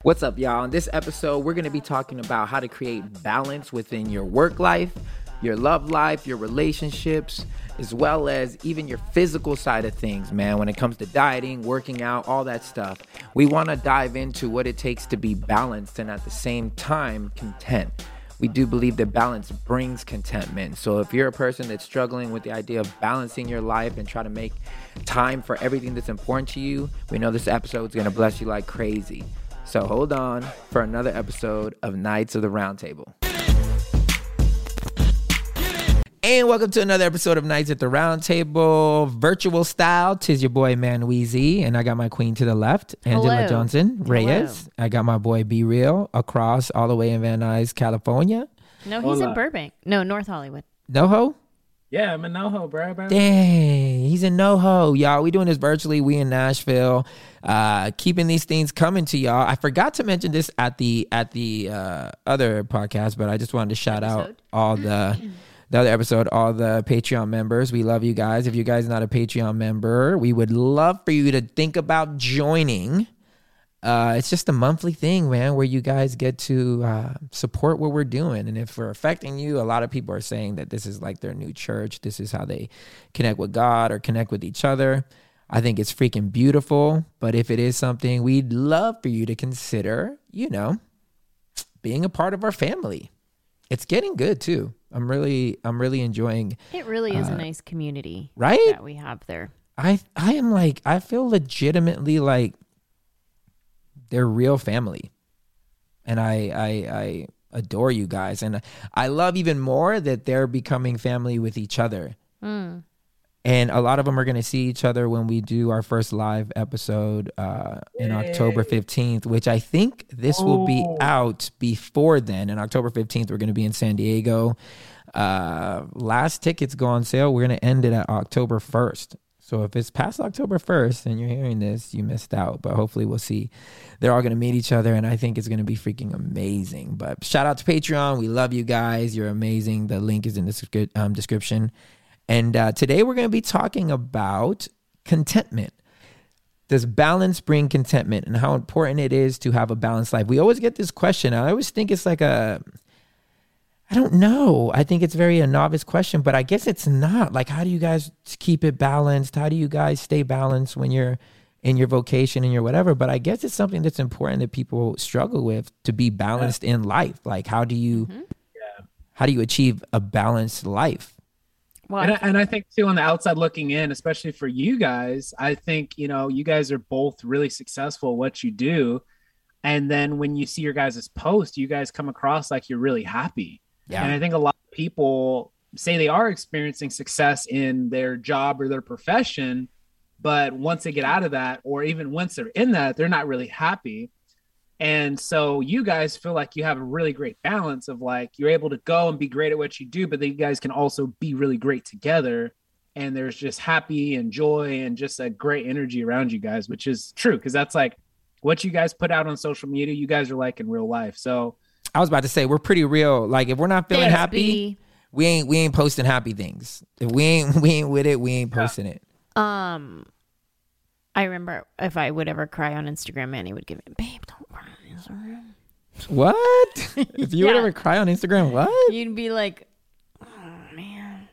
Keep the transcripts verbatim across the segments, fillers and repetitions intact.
What's up, y'all? In this episode, we're going to be talking about how to create balance within your work life, your love life, your relationships, as well as even your physical side of things, man. When it comes to dieting, working out, all that stuff, we want to dive into what it takes to be balanced and at the same time content. We do believe that balance brings contentment. So if you're a person that's struggling with the idea of balancing your life and try to make time for everything that's important to you, we know this episode is going to bless you like crazy. So hold on for another episode of Knights of the Round Table. And welcome to another episode of Knights at the Round Table, virtual style. Tis your boy, Man Weezy, and I got my queen to the left, Angela Hello. Johnson Reyes. Hello. I got my boy, Be Real, across all the way in Van Nuys, California. No, he's Hola. in Burbank. No, North Hollywood. NoHo? Yeah, I'm in NoHo, bro, bro. Dang, he's in NoHo, y'all. We doing this virtually. We in Nashville, uh, keeping these things coming to y'all. I forgot to mention this at the at the uh, other podcast, but I just wanted to shout out Episode? all the the other episode, all the Patreon members. We love you guys. If you guys are not a Patreon member, we would love for you to think about joining. Uh, it's just a monthly thing, man, where you guys get to uh, support what we're doing. And if we're affecting you, a lot of people are saying that this is like their new church. This is how they connect with God or connect with each other. I think it's freaking beautiful. But if it is something, we'd love for you to consider, you know, being a part of our family. It's getting good too. I'm really, I'm really enjoying. It really is Uh, a nice community right? that we have there. I, I am like, I feel legitimately like they're real family. And I, I, I adore you guys. And I love even more that they're becoming family with each other. Mm. And a lot of them are going to see each other when we do our first live episode uh, in October fifteenth, which I think this will be Oh. out before then. And October fifteenth, we're going to be in San Diego. Uh, last tickets go on sale. We're going to end it at October first. So if it's past October first and you're hearing this, you missed out. But hopefully we'll see. They're all going to meet each other, and I think it's going to be freaking amazing. But shout out to Patreon. We love you guys. You're amazing. The link is in the descri- um, description. And uh, today we're going to be talking about contentment. Does balance bring contentment, and how important it is to have a balanced life? We always get this question. I always think it's like a, I don't know. I think it's very a novice question, but I guess it's not. Like, how do you guys keep it balanced? How do you guys stay balanced when you're in your vocation and your whatever? But I guess it's something that's important that people struggle with, to be balanced in life. Like, how do you, Mhm. how do you achieve a balanced life? Well, And I, and I think too, on the outside looking in, especially for you guys, I think, you know, you guys are both really successful at what you do. And then when you see your guys' post, you guys come across like you're really happy. Yeah. And I think a lot of people say they are experiencing success in their job or their profession, but once they get out of that, or even once they're in that, they're not really happy. And so you guys feel like you have a really great balance of like, you're able to go and be great at what you do, but then you guys can also be really great together. And there's just happy and joy and just a great energy around you guys, which is true. Cause that's like what you guys put out on social media, you guys are like in real life. So I was about to say, we're pretty real. Like, if we're not feeling thanks, happy, B. we ain't we ain't posting happy things. If we ain't we ain't with it, we ain't posting it. Um, I remember if I would ever cry on Instagram, Manny would give me, babe, don't cry on Instagram. What? If you would Yeah. ever cry on Instagram, what? You'd be like, oh, man.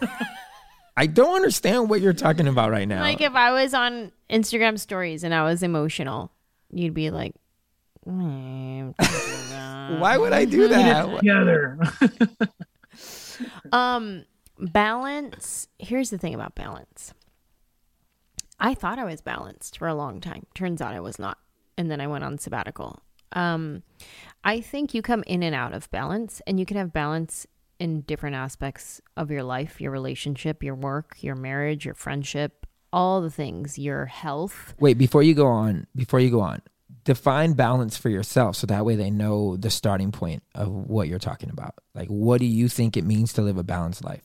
I don't understand what you're talking about right now. Like if I was on Instagram stories and I was emotional, you'd be like, "Mm, don't do that." Why would I do that? together. Um, balance. Here's the thing about balance. I thought I was balanced for a long time. Turns out I was not. And then I went on sabbatical. Um, I think you come in and out of balance, and you can have balance in different aspects of your life, your relationship, your work, your marriage, your friendship, all the things, your health. Wait, before you go on, before you go on, define balance for yourself so that way they know the starting point of what you're talking about. Like, what do you think it means to live a balanced life?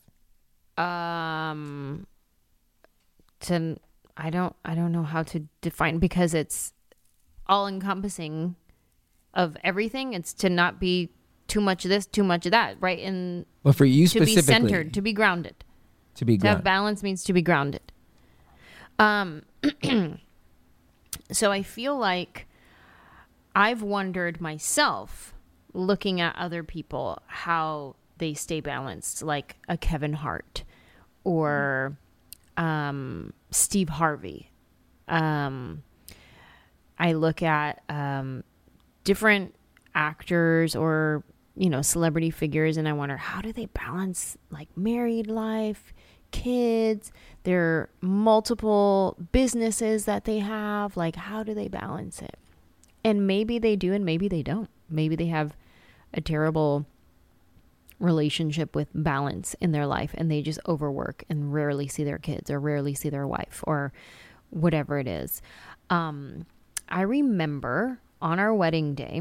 Um, to I don't I don't know how to define, because it's all encompassing of everything. It's to not be too much of this, too much of that, right? And But for you to be specifically, centered, to be grounded. to be To have grounded. balance means to be grounded. Um, so I feel like I've wondered myself, looking at other people, how they stay balanced, like a Kevin Hart or um, Steve Harvey. Um, I look at um, different actors or, you know, celebrity figures, and I wonder, how do they balance like married life, kids, their multiple businesses that they have? Like, how do they balance it? And maybe they do, and maybe they don't. Maybe they have a terrible relationship with balance in their life, and they just overwork and rarely see their kids or rarely see their wife or whatever it is. Um, I remember on our wedding day,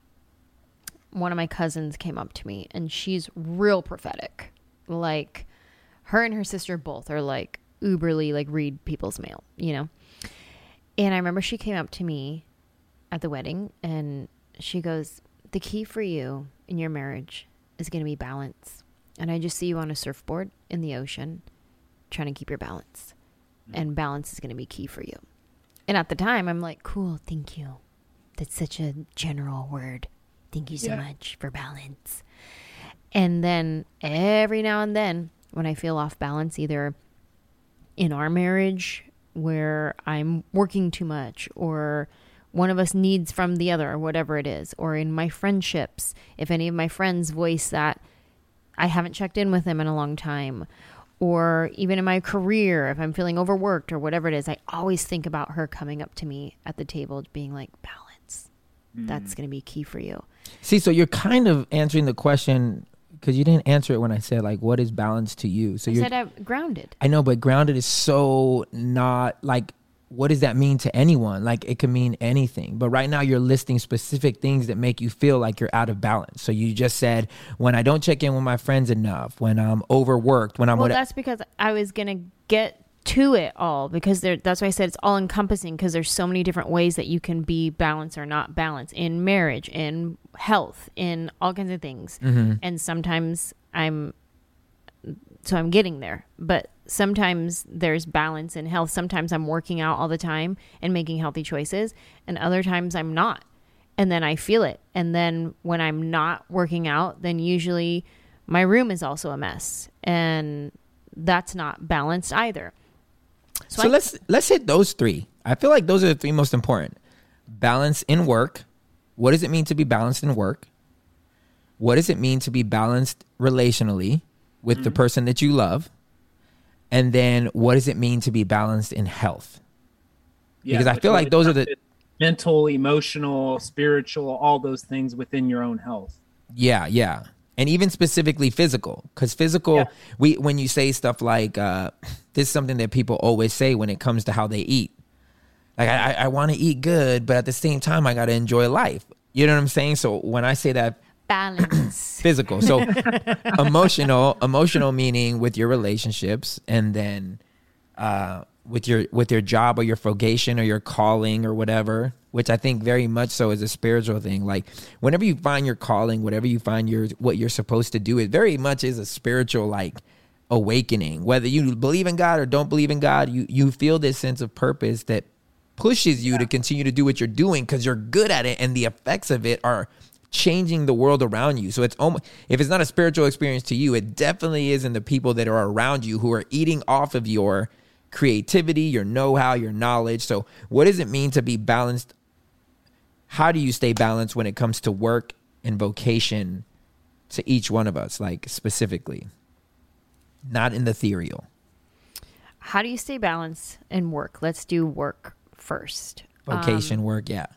one of my cousins came up to me, and she's real prophetic. Like, her and her sister both are like uberly, like read people's mail, you know? And I remember she came up to me at the wedding, and she goes, the key for you in your marriage is going to be balance. And I just see you on a surfboard in the ocean trying to keep your balance. And balance is going to be key for you. And at the time, I'm like, cool, thank you. That's such a general word. Thank you so yeah. much for balance. And then every now and then, when I feel off balance, either in our marriage where I'm working too much, or one of us needs from the other, or whatever it is, or in my friendships, if any of my friends voice that I haven't checked in with them in a long time, or even in my career, if I'm feeling overworked or whatever it is, I always think about her coming up to me at the table being like, balance. Mm. That's going to be key for you. See, so you're kind of answering the question, because you didn't answer it when I said, like, what is balance to you? So I you're, said I'm grounded. I know, but grounded is so not, like, what does that mean to anyone? Like, it can mean anything. But right now you're listing specific things that make you feel like you're out of balance. So you just said, when I don't check in with my friends enough, when I'm overworked, when I'm... Well, what that's because I was going to get to it all, because there, that's why I said it's all encompassing, because there's so many different ways that you can be balanced or not balanced in marriage, in health, in all kinds of things. Mm-hmm. And sometimes I'm... So I'm getting there. But sometimes there's balance in health. Sometimes I'm working out all the time and making healthy choices. And other times I'm not. And then I feel it. And then when I'm not working out, then usually my room is also a mess. And that's not balanced either. So, so I, let's let's hit those three. I feel like those are the three most important. Balance in work. What does it mean to be balanced in work? What does it mean to be balanced relationally with mm-hmm. the person that you love? And then what does it mean to be balanced in health? Yeah, because I feel like those are the mental, emotional, spiritual, all those things within your own health. Yeah, yeah. And even specifically physical, because physical, yeah. we when you say stuff like, uh, this is something that people always say when it comes to how they eat. Like, I, I want to eat good, but at the same time, I got to enjoy life. You know what I'm saying? So when I say that, balance. Physical. So emotional, emotional meaning with your relationships, and then uh, with your with your job or your vocation or your calling or whatever, which I think very much so is a spiritual thing. Like, whenever you find your calling, whatever you find your what you're supposed to do, it very much is a spiritual, like, awakening. Whether you believe in God or don't believe in God, you you feel this sense of purpose that pushes you yeah. to continue to do what you're doing because you're good at it, and the effects of it are changing the world around you. So it's almost, if it's not a spiritual experience to you, it definitely is in the people that are around you who are eating off of your creativity, your know-how, your knowledge. So what does it mean to be balanced? How do you stay balanced when it comes to work and vocation to each one of us, like specifically, not in the ethereal? How do you stay balanced in work? Let's do work first. Vocation, um, work, yeah.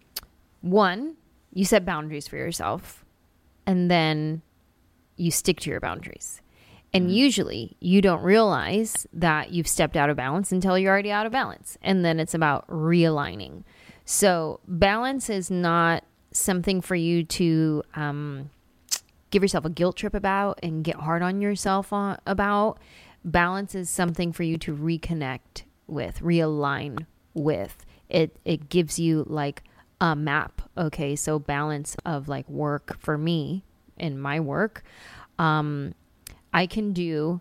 One, you set boundaries for yourself, and then you stick to your boundaries. And usually you don't realize that you've stepped out of balance until you're already out of balance. And then it's about realigning. So balance is not something for you to um, give yourself a guilt trip about and get hard on yourself on, about. Balance is something for you to reconnect with, realign with. It, it gives you like a map. Okay, so balance of like work for me in my work. Um, I can do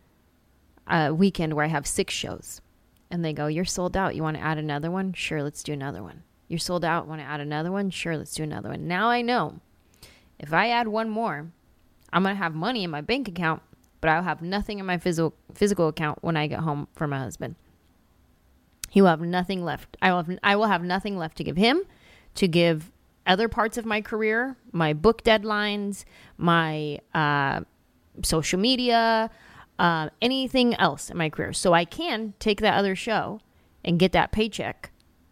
a weekend where I have six shows, and they go, "You're sold out. You want to add another one? Sure, let's do another one." You're sold out. Want to add another one? Sure, let's do another one. Now I know if I add one more, I'm going to have money in my bank account, but I'll have nothing in my physical physical account when I get home from my husband. He will have nothing left. I will have, I will have nothing left to give him, to give other parts of my career, my book deadlines, my uh, social media, uh, anything else in my career. So I can take that other show and get that paycheck,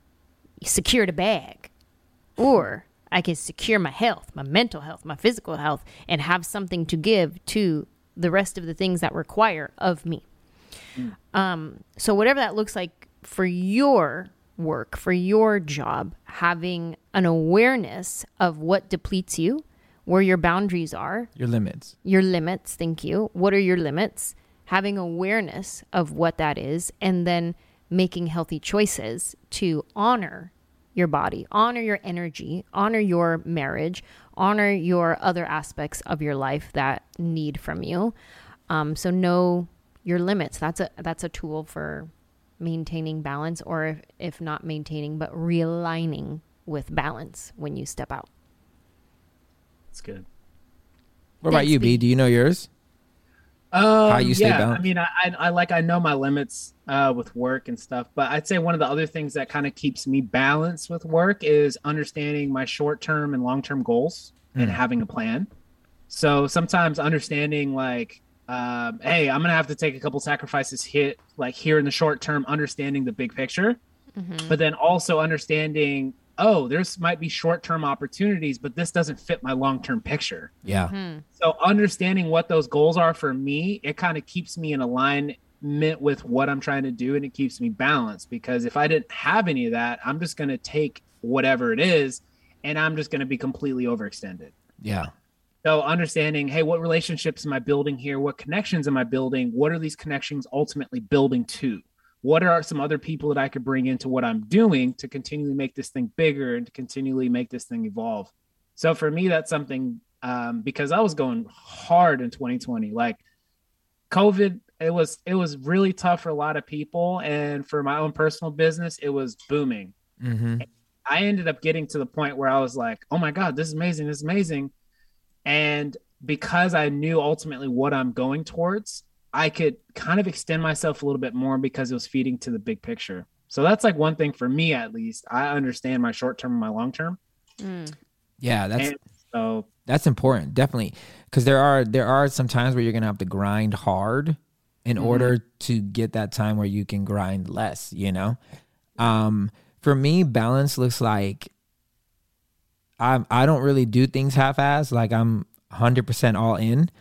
secure the bag, or I can secure my health, my mental health, my physical health, and have something to give to the rest of the things that require of me. Mm. Um, so whatever that looks like for your work, for your job, having an awareness of what depletes you, where your boundaries are. Your limits. Your limits, thank you. What are your limits? Having awareness of what that is, and then making healthy choices to honor your body, honor your energy, honor your marriage, honor your other aspects of your life that need from you. Um, so know your limits. That's a that's a tool for maintaining balance, or if, if not maintaining, but realigning with balance when you step out. That's good. What about Thanks, you, B? B. Do you know yours? Um, How you stay yeah, balanced? I mean, I, I, I like, I know my limits uh, with work and stuff, but I'd say one of the other things that kind of keeps me balanced with work is understanding my short-term and long-term goals Mm. and having a plan. So sometimes understanding like, um, hey, I'm going to have to take a couple sacrifices hit like here in the short term, understanding the big picture, Mm-hmm. but then also understanding, oh, there's might be short-term opportunities, but this doesn't fit my long-term picture. Yeah. Hmm. So understanding what those goals are for me, it kind of keeps me in alignment with what I'm trying to do, and it keeps me balanced, because if I didn't have any of that, I'm just going to take whatever it is and I'm just going to be completely overextended. Yeah. So understanding, hey, what relationships am I building here? What connections am I building? What are these connections ultimately building to? What are some other people that I could bring into what I'm doing to continually make this thing bigger and to continually make this thing evolve? So for me, that's something, um, because I was going hard in twenty twenty, like COVID, it was, it was really tough for a lot of people. And for my own personal business, it was booming. Mm-hmm. I ended up getting to the point where I was like, oh my God, this is amazing. This is amazing. And because I knew ultimately what I'm going towards, I could kind of extend myself a little bit more because it was feeding to the big picture. So that's like one thing for me, at least. I understand my short term and my long term. Mm. Yeah, that's And so that's important, definitely, because there are there are some times where you're gonna have to grind hard in Mhm. order to get that time where you can grind less. You know, um, for me, balance looks like I I don't really do things half-assed. Like I'm one hundred percent all in.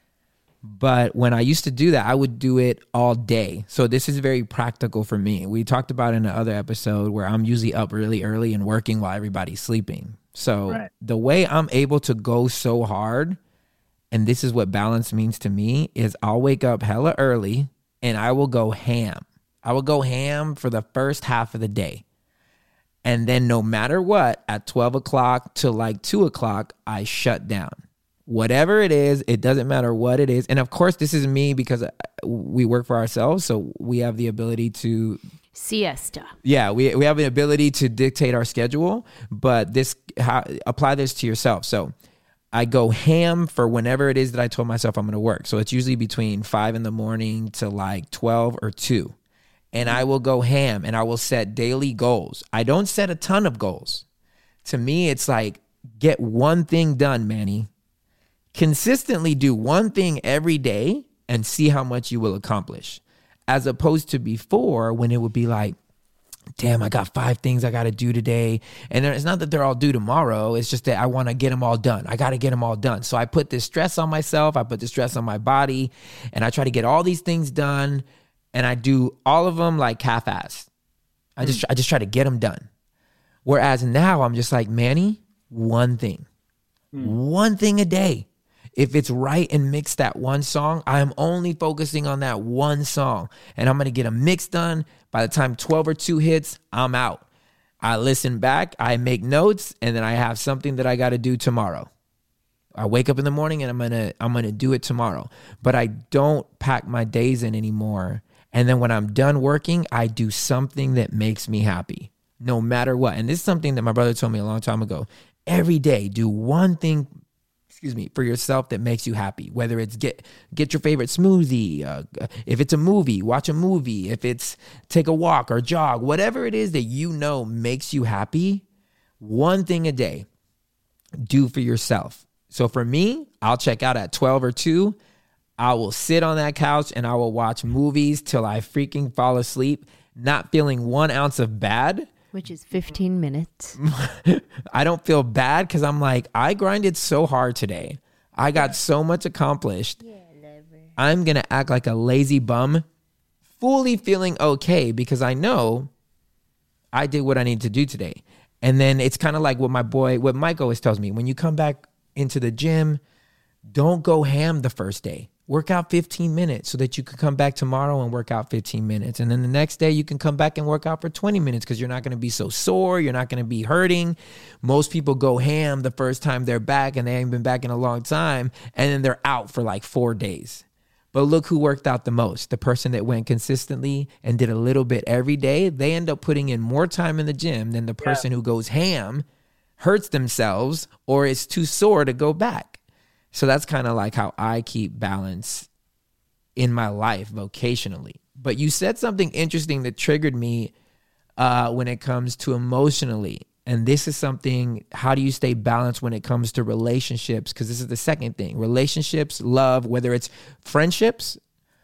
But when I used to do that, I would do it all day. So this is very practical for me. We talked about in the other episode where I'm usually up really early and working while everybody's sleeping. So Right. the way I'm able to go so hard, and this is what balance means to me, is I'll wake up hella early and I will go ham. I will go ham for the first half of the day. And then no matter what, at twelve o'clock to like two o'clock, I shut down. Whatever it is, it doesn't matter what it is. And of course, this is me because we work for ourselves. So we have the ability to, Siesta. yeah, we, we have the ability to dictate our schedule. But this, how, apply this to yourself. So I go ham for whenever it is that I told myself I'm going to work. So it's usually between five in the morning to like twelve or two. And I will go ham and I will set daily goals. I don't set a ton of goals. To me, it's like, get one thing done, Manny. Consistently do one thing every day and see how much you will accomplish. As opposed to before when it would be like, damn, I got five things I got to do today. And it's not that they're all due tomorrow. It's just that I want to get them all done. I got to get them all done. So I put this stress on myself. I put this stress on my body. And I try to get all these things done. And I do all of them like half-assed. I just, I just try to get them done. Whereas now I'm just like, Manny, one thing. Mm. One thing a day. If it's right and mix that one song, I'm only focusing on that one song. And I'm going to get a mix done. By the time twelve or two hits, I'm out. I listen back, I make notes, and then I have something that I got to do tomorrow. I wake up in the morning and I'm going to I'm going to do it tomorrow. But I don't pack my days in anymore. And then when I'm done working, I do something that makes me happy. no matter what. And this is something that my brother told me a long time ago. Every day, do one thing, excuse me, for yourself that makes you happy. Whether it's get get your favorite smoothie, uh, if it's a movie, watch a movie, if it's take a walk or jog, whatever it is that you know makes you happy, one thing a day, do for yourself. So for me, I'll check out at twelve or two. I will sit on that couch and I will watch movies till I freaking fall asleep, not feeling one ounce of bad. Which is fifteen minutes. I don't feel bad because I'm like, I grinded so hard today. I got so much accomplished. Yeah, I'm going to act like a lazy bum, fully feeling okay because I know I did what I need to do today. And then it's kind of like what my boy, what Mike always tells me, when you come back into the gym, don't go ham the first day. Work out fifteen minutes so that you can come back tomorrow and work out fifteen minutes. And then the next day you can come back and work out for twenty minutes because you're not going to be so sore. You're not going to be hurting. Most people go ham the first time they're back and they ain't been back in a long time. And then they're out for like four days. But look who worked out the most. The person that went consistently and did a little bit every day, they end up putting in more time in the gym than the person yeah. who goes ham, hurts themselves, or is too sore to go back. So that's kind of like how I keep balance in my life vocationally. But you said something interesting that triggered me uh, when it comes to emotionally. And this is something, how do you stay balanced when it comes to relationships? Because this is the second thing. Relationships, love, whether it's friendships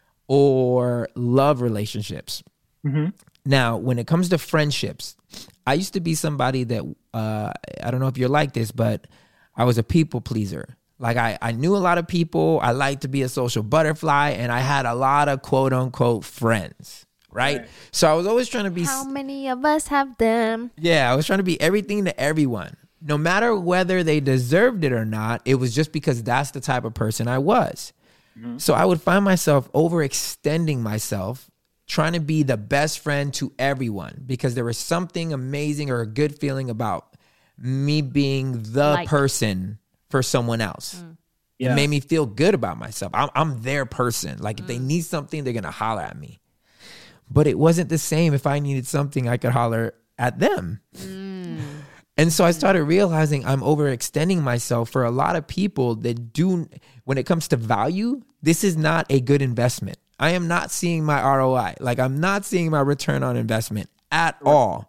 or love relationships. Mm-hmm. Now, when it comes to friendships, I used to be somebody that, uh, I don't know if you're like this, but I was a people pleaser. Like I, I knew a lot of people. I liked to be a social butterfly, and I had a lot of quote unquote friends, right? right? So I was always trying to be. How many of us have them? Yeah, I was trying to be everything to everyone. No matter whether they deserved it or not, it was just because that's the type of person I was. Mm-hmm. So I would find myself overextending myself, trying to be the best friend to everyone because there was something amazing or a good feeling about me being the like- person for someone else. Mm. Yeah. It made me feel good about myself. I'm, I'm their person. Like if mm. they need something, they're going to holler at me. But it wasn't the same if I needed something, I could holler at them. Mm. And so I started realizing I'm overextending myself for a lot of people that do, when it comes to value, this is not a good investment. I am not seeing my R O I. Like I'm not seeing my return on investment at right. all.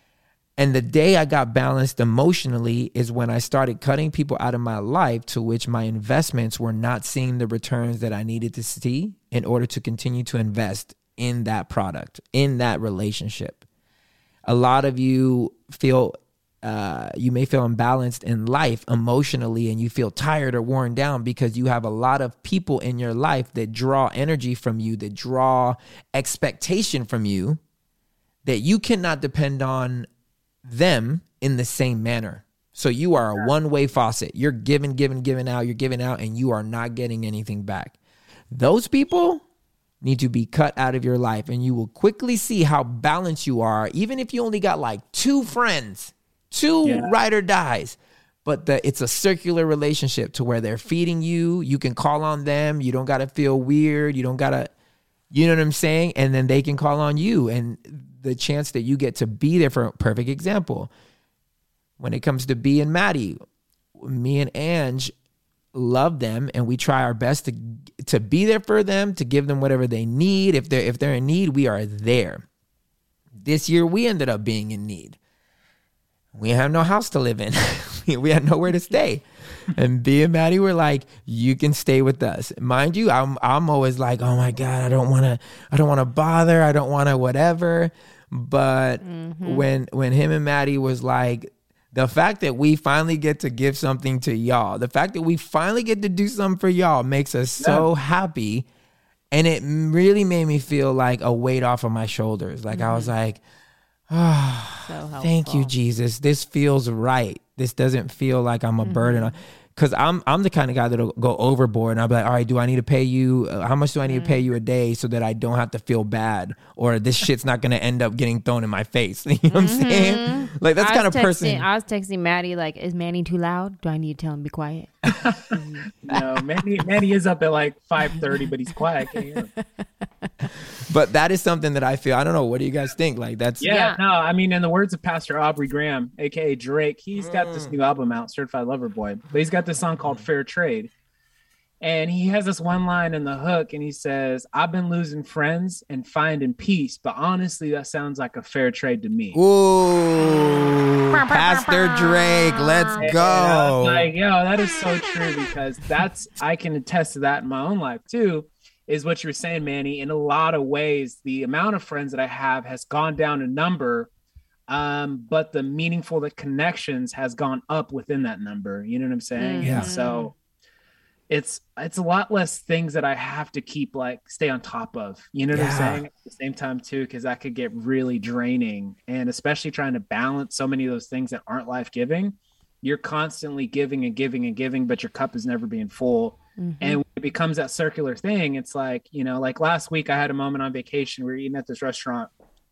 And the day I got balanced emotionally is when I started cutting people out of my life to which my investments were not seeing the returns that I needed to see in order to continue to invest in that product, in that relationship. A lot of you feel, uh, you may feel imbalanced in life emotionally and you feel tired or worn down because you have a lot of people in your life that draw energy from you, that draw expectation from you that you cannot depend on them in the same manner. So you are a one-way faucet. You're giving, giving, giving out. You're giving out and you are not getting anything back. Those people need to be cut out of your life and you will quickly see how balanced you are. Even if you only got like two friends, two yeah. ride or dies, but the, it's a circular relationship to where they're feeding you. You can call on them. You don't got to feel weird. You don't got to, you know what I'm saying? And then they can call on you. And the chance that you get to be there for a perfect example. When it comes to B and Maddie, me and Ange love them and we try our best to to be there for them, to give them whatever they need. If they're if they're in need, we are there. This year we ended up being in need. We have no house to live in. We had nowhere to stay. And B and Maddie were like, you can stay with us. Mind you, I'm I'm always like, oh my God, I don't wanna I don't wanna bother, I don't wanna whatever. But mm-hmm. when when him and Maddie was like, the fact that we finally get to give something to y'all, the fact that we finally get to do something for y'all makes us so yeah. happy. And it really made me feel like a weight off of my shoulders. Like mm-hmm. I was like, oh, so thank you, Jesus. This feels right. This doesn't feel like I'm a mm-hmm. burden. Cause I'm I'm the kind of guy that'll go overboard, and I'll be like, all right, do I need to pay you? Uh, how much do I need mm. to pay you a day so that I don't have to feel bad, or this shit's not gonna end up getting thrown in my face? You know what mm-hmm. I'm saying? Like that's kind of person. I was texting Maddie like, is Manny too loud? Do I need to tell him to be quiet? No, Manny Manny is up at like five thirty, but he's quiet. I can't hear him. But that is something that I feel. I don't know. What do you guys think? Like that's yeah, yeah. No, I mean, in the words of Pastor Aubrey Graham, aka Drake, he's got mm. this new album out, Certified Lover Boy, but he's got this song called Fair Trade. And he has this one line in the hook, and he says, I've been losing friends and finding peace, but honestly, that sounds like a fair trade to me. Ooh, Pastor Drake, let's and, go. And I was like, yo, that is so true, because that's, I can attest to that in my own life too, is what you were saying, Manny. In a lot of ways, the amount of friends that I have has gone down in number, um, but the meaningful, the connections has gone up within that number. You know what I'm saying? Yeah. And so it's it's a lot less things that I have to keep like stay on top of. You know what yeah. I'm saying? At the same time too, because that could get really draining, and especially trying to balance so many of those things that aren't life giving. You're constantly giving and giving and giving, but your cup is never being full. Mm-hmm. And when it becomes that circular thing, it's like, you know, like last week I had a moment on vacation. We were eating at this restaurant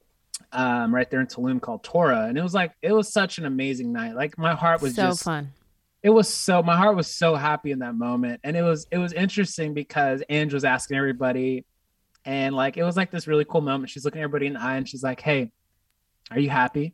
um, right there in Tulum called Torah. And it was like, it was such an amazing night. Like my heart was so just fun. It was so, my heart was so happy in that moment. And it was, it was interesting because Ange was asking everybody, and like, it was like this really cool moment. She's looking everybody in the eye and she's like, hey, are you happy?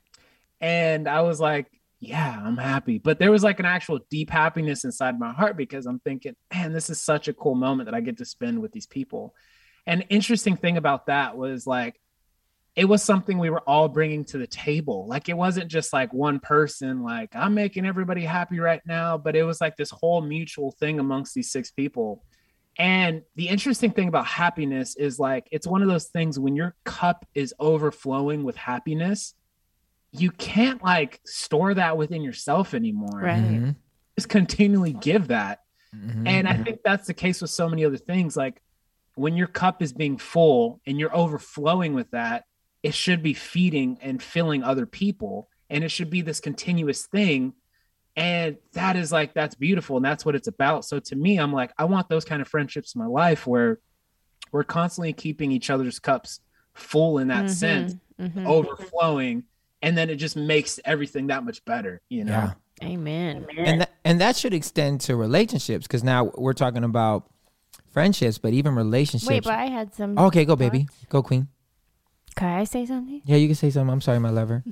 And I was like, yeah, I'm happy. But there was like an actual deep happiness inside my heart, because I'm thinking, man, this is such a cool moment that I get to spend with these people. And the interesting thing about that was like, it was something we were all bringing to the table. Like, it wasn't just like one person, like I'm making everybody happy right now, but it was like this whole mutual thing amongst these six people. And the interesting thing about happiness is like, it's one of those things when your cup is overflowing with happiness, you can't like store that within yourself anymore. Right. Mm-hmm. Just continually give that. Mm-hmm. And I think that's the case with so many other things. Like when your cup is being full and you're overflowing with that, it should be feeding and filling other people. And it should be this continuous thing. And that is like, that's beautiful. And that's what it's about. So to me, I'm like, I want those kind of friendships in my life where we're constantly keeping each other's cups full in that mm-hmm. sense, mm-hmm. overflowing. And then it just makes everything that much better, you know? Yeah. Amen. And that, and that should extend to relationships, because now we're talking about friendships, but even relationships. Wait, but I had some. Okay, go, baby. Go, queen. Can I say something? Yeah, you can say something. I'm sorry, my lover.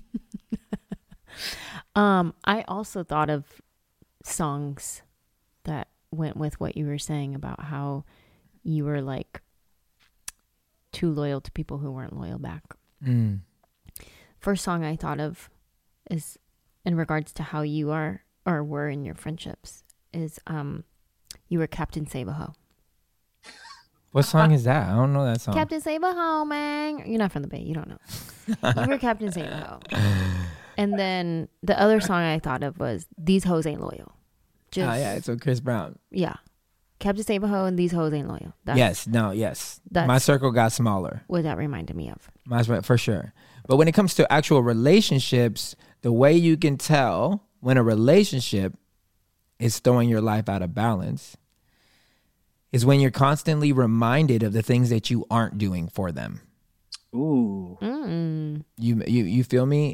um, I also thought of songs that went with what you were saying about how you were like too loyal to people who weren't loyal back. Mm. First song I thought of is in regards to how you are or were in your friendships is um you were Captain Save-A-Ho. What song is that? I don't know that song. Captain Save-A-Ho, man. You're not from the Bay. You don't know. You were Captain Save-A-Ho. And then the other song I thought of was These Hoes Ain't Loyal. Just, oh, yeah. It's with Chris Brown. Yeah. Captain Save-A-Ho and These Hoes Ain't Loyal. That's, yes. No, yes. My circle got smaller. What that reminded me of. My, for sure. But when it comes to actual relationships, the way you can tell when a relationship is throwing your life out of balance is when you're constantly reminded of the things that you aren't doing for them. Ooh. Mm. You you you feel me?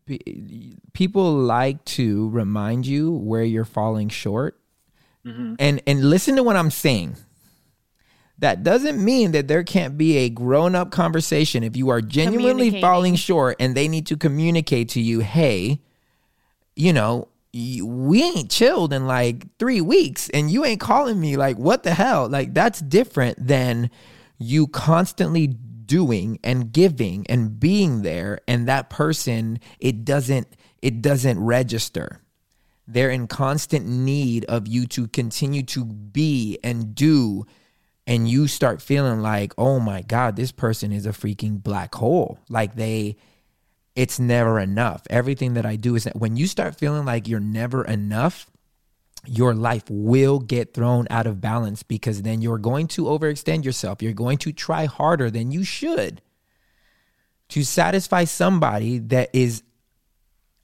People like to remind you where you're falling short. Mm-hmm. And and listen to what I'm saying. That doesn't mean that there can't be a grown-up conversation if you are genuinely falling short and they need to communicate to you, hey, you know, we ain't chilled in like three weeks and you ain't calling me. Like, what the hell? Like, that's different than you constantly doing and giving and being there, and that person, it doesn't it doesn't register. They're in constant need of you to continue to be and do. And you start feeling like, oh my God, this person is a freaking black hole. Like they, it's never enough. Everything that I do is, when you start feeling like you're never enough, your life will get thrown out of balance, because then you're going to overextend yourself. You're going to try harder than you should to satisfy somebody that is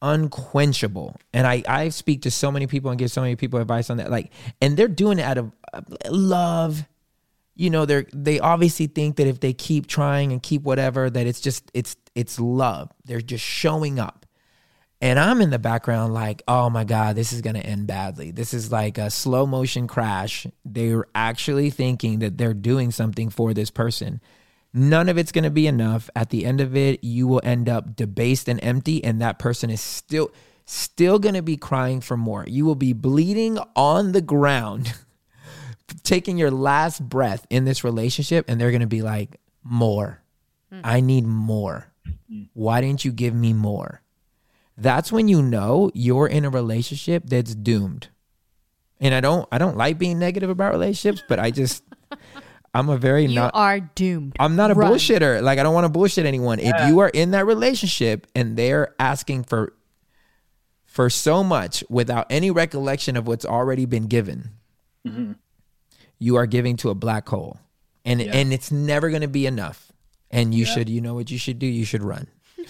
unquenchable. And I, I speak to so many people and give so many people advice on that. Like, and they're doing it out of love. You know, they're, they obviously think that if they keep trying and keep whatever, that it's just, it's, it's love. They're just showing up. And I'm in the background like, oh my God, this is going to end badly. This is like a slow motion crash. They're actually thinking that they're doing something for this person. None of it's going to be enough. At the end of it, you will end up debased and empty, and that person is still still going to be crying for more. You will be bleeding on the ground, taking your last breath in this relationship, and they're going to be like, more. Mm. I need more. Why didn't you give me more? That's when you know you're in a relationship that's doomed. And I don't I don't like being negative about relationships, but I just... I'm a very you not. You are doomed. I'm not a Run. bullshitter. Like, I don't want to bullshit anyone. Yeah. If you are in that relationship and they're asking for for so much without any recollection of what's already been given, mm-hmm. you are giving to a black hole, and yeah. and it's never going to be enough. And you yeah. should, you know what you should do? You should run.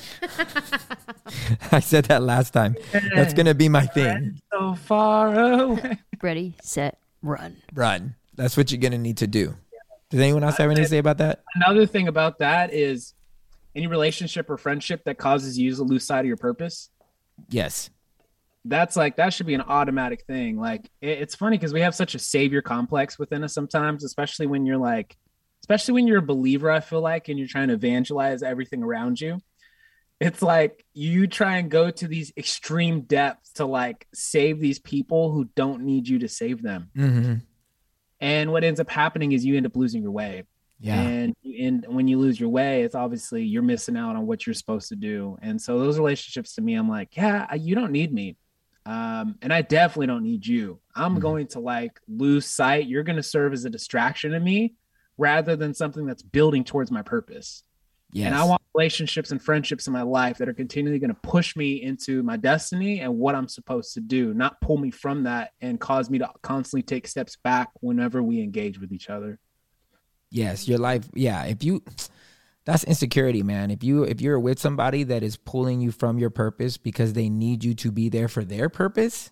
I said that last time. That's going to be my thing. So far away. Ready, set, run. Run. That's what you're going to need to do. Does anyone else have anything to say about that? Another thing about that is any relationship or friendship that causes you to lose sight of your purpose. Yes. That's like, that should be an automatic thing. Like, it, it's funny because we have such a savior complex within us sometimes, especially when you're like, especially when you're a believer, I feel like, and you're trying to evangelize everything around you. It's like you try and go to these extreme depths to like save these people who don't need you to save them. Mm-hmm. And what ends up happening is you end up losing your way. Yeah. And, and when you lose your way, it's obviously you're missing out on what you're supposed to do. And so those relationships to me, I'm like, yeah, you don't need me. Um, and I definitely don't need you. I'm mm-hmm. going to like lose sight. You're going to serve as a distraction to me rather than something that's building towards my purpose. Yes. And I want relationships and friendships in my life that are continually going to push me into my destiny and what I'm supposed to do, not pull me from that and cause me to constantly take steps back whenever we engage with each other. Yes, your life. Yeah, if you, that's insecurity, man. If you if you're with somebody that is pulling you from your purpose because they need you to be there for their purpose,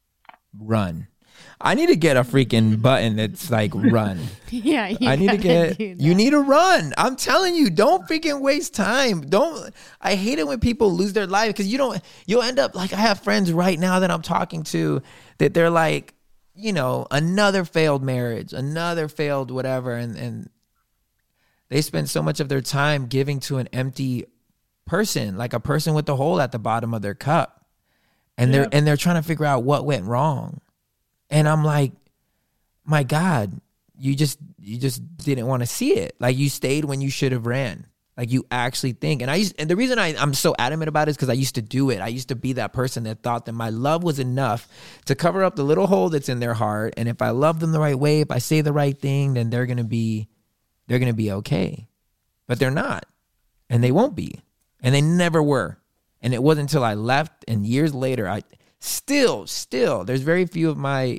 run. I need to get a freaking button that's like run. Yeah, I need to get. You need to run. I'm telling you, don't freaking waste time. Don't. I hate it when people lose their life because you don't. You'll end up like I have friends right now that I'm talking to that they're like, you know, another failed marriage, another failed whatever, and and they spend so much of their time giving to an empty person, like a person with a hole at the bottom of their cup, and yeah. they're and they're trying to figure out what went wrong. And I'm like, my God, you just you just didn't want to see it. Like you stayed when you should have ran. Like you actually think. And I used, and the reason I, I'm so adamant about it is because I used to do it. I used to be that person that thought that my love was enough to cover up the little hole that's in their heart. And if I love them the right way, if I say the right thing, then they're gonna be they're gonna be okay. But they're not. And they won't be. And they never were. And it wasn't until I left and years later I Still, still, there's very few of my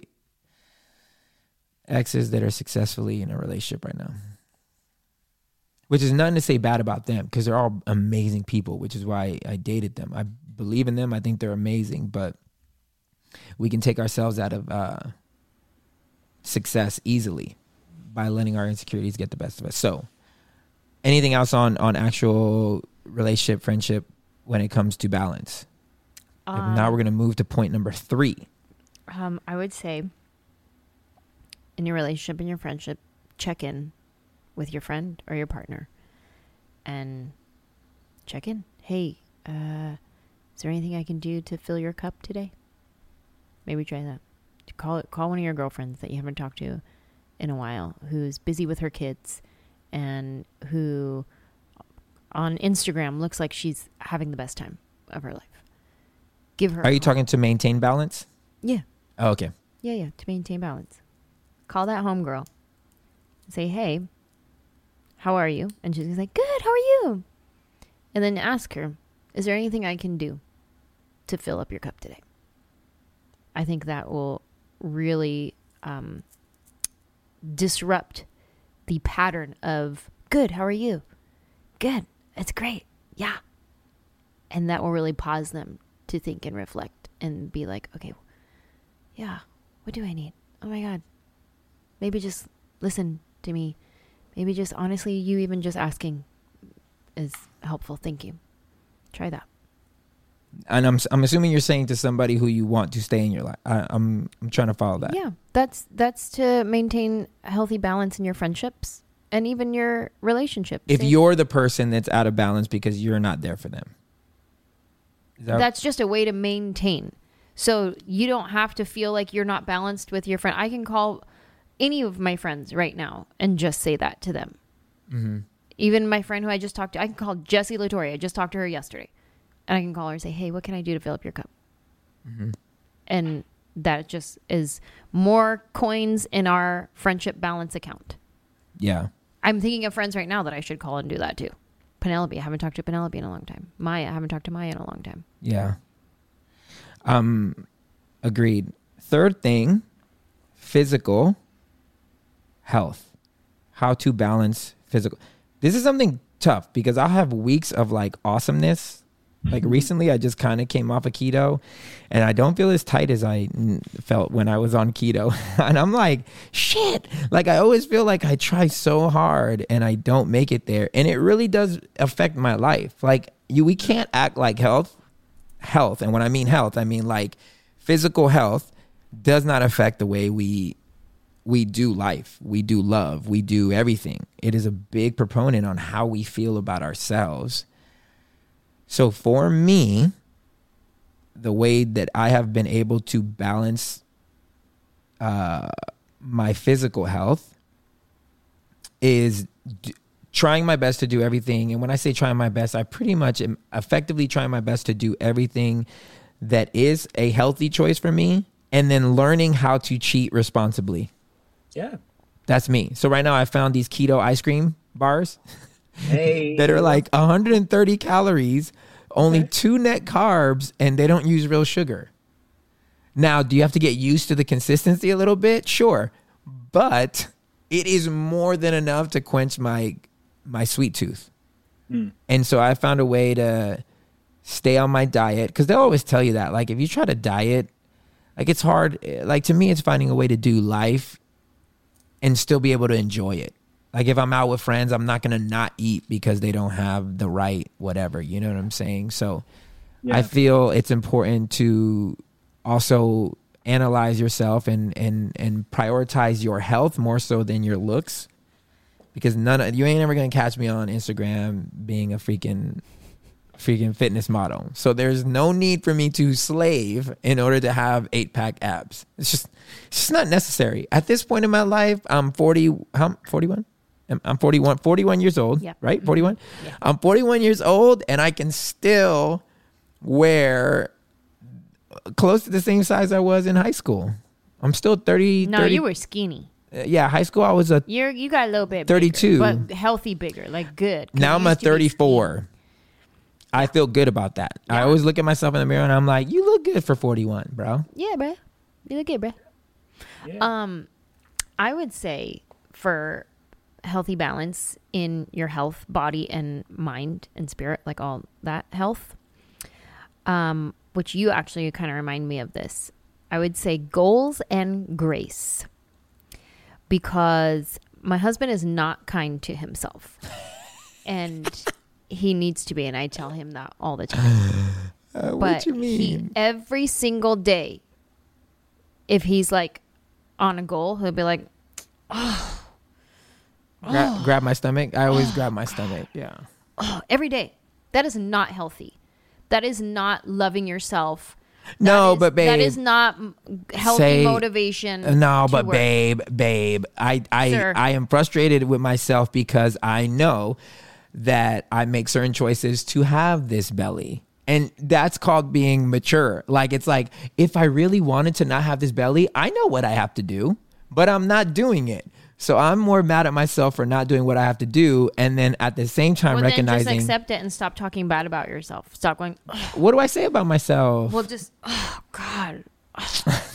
exes that are successfully in a relationship right now. Which is nothing to say bad about them because they're all amazing people, which is why I dated them. I believe in them. I think they're amazing, but we can take ourselves out of uh, success easily by letting our insecurities get the best of us. So anything else on, on actual relationship, friendship when it comes to balance? Um, now we're going to move to point number three. Um, I would say in your relationship and your friendship, check in with your friend or your partner and check in. Hey, uh, is there anything I can do to fill your cup today? Maybe try that. Call it, call one of your girlfriends that you haven't talked to in a while, who's busy with her kids and who on Instagram looks like she's having the best time of her life. Give her. Are you talking to maintain balance? Yeah. Oh, okay. Yeah, yeah. To maintain balance. Call that homegirl. Say, hey, how are you? And she's like, good, how are you? And then ask her, is there anything I can do to fill up your cup today? I think that will really um, disrupt the pattern of, good, how are you? Good, it's great. Yeah. And that will really pause them to think and reflect and be like, okay, yeah, what do I need? Oh my God. Maybe just listen to me. Maybe just honestly, you even just asking is helpful. Thank you. Try that. And I'm I'm assuming you're saying to somebody who you want to stay in your life. I, I'm I'm trying to follow that. Yeah, that's that's to maintain a healthy balance in your friendships and even your relationships. If Same. you're the person that's out of balance because you're not there for them. Is that- That's just a way to maintain. So you don't have to feel like you're not balanced with your friend. I can call any of my friends right now and just say that to them. Mm-hmm. Even my friend who I just talked to, I can call Jessie Latoria. I just talked to her yesterday. And I can call her and say, hey, what can I do to fill up your cup? Mm-hmm. And that just is more coins in our friendship balance account. Yeah. I'm thinking of friends right now that I should call and do that too. Penelope, I haven't talked to Penelope in a long time. Maya, I haven't talked to Maya in a long time. Yeah. Um, agreed. Third thing, physical health. How to balance physical. This is something tough because I'll have weeks of like awesomeness. Like recently, I just kind of came off of keto and I don't feel as tight as I felt when I was on keto. And I'm like, shit. Like I always feel like I try so hard and I don't make it there. And it really does affect my life. Like you, we can't act like health, health. And when I mean health, I mean like physical health does not affect the way we we do life. We do love. We do everything. It is a big proponent on how we feel about ourselves. So for me, the way that I have been able to balance uh, my physical health is d- trying my best to do everything. And when I say trying my best, I pretty much am effectively trying my best to do everything that is a healthy choice for me, and then learning how to cheat responsibly. Yeah. That's me. So right now I found these keto ice cream bars. Hey. that are like one hundred thirty calories, only Okay. two net carbs, and they don't use real sugar. Now, do you have to get used to the consistency a little bit? Sure. But it is more than enough to quench my my sweet tooth. Mm. And so I found a way to stay on my diet, because they'll always tell you that. Like if you try to diet, like it's hard. Like to me, it's finding a way to do life and still be able to enjoy it. Like if I'm out with friends, I'm not going to not eat because they don't have the right whatever. You know what I'm saying? So Yeah. I feel it's important to also analyze yourself and, and, and prioritize your health more so than your looks, because none of you ain't ever going to catch me on Instagram being a freaking freaking fitness model. So there's no need for me to slave in order to have eight pack abs. It's just, it's just not necessary. At this point in my life, I'm forty, how, forty-one? I'm- I'm forty-one, forty-one years old, Yep. right? forty-one? Yeah. I'm forty-one years old and I can still wear close to the same size I was in high school. I'm still thirty. No, thirty you were skinny. uh, yeah, high school I was a, You're you got a little bit thirty-two. bigger, but healthy bigger, like good. 'Cause now you I'm a used to be thirty-four. I feel good about that. I Yeah. always look at myself in the mirror and I'm like, you look good for forty-one, bro. skinny. Yeah, bruh. You look good, bruh. Yeah. Um, I would say for healthy balance in your health, body and mind and spirit, like all that health, um, which you actually kind of remind me of this. I would say goals and grace, because my husband is not kind to himself and he needs to be. And I tell him that all the time. Uh, But what you he, mean? every single day, if he's like on a goal, he'll be like, Gra- grab my stomach. I always grab my stomach. Yeah. oh, every day. That is not healthy. That is not loving yourself. That No, is- but babe. that is not mm, healthy say- motivation. Uh, No, to but work. babe, babe, I I Sir. I am frustrated with myself because I know that I make certain choices to have this belly. And that's called being mature. Like it's like if I really wanted to not have this belly, I know what I have to do, but I'm not doing it. So I'm more mad at myself for not doing what I have to do, and then at the same time Well, recognizing then just accept it and stop talking bad about yourself. Stop going, "Ugh." what do I say about myself? Well, just, oh, God.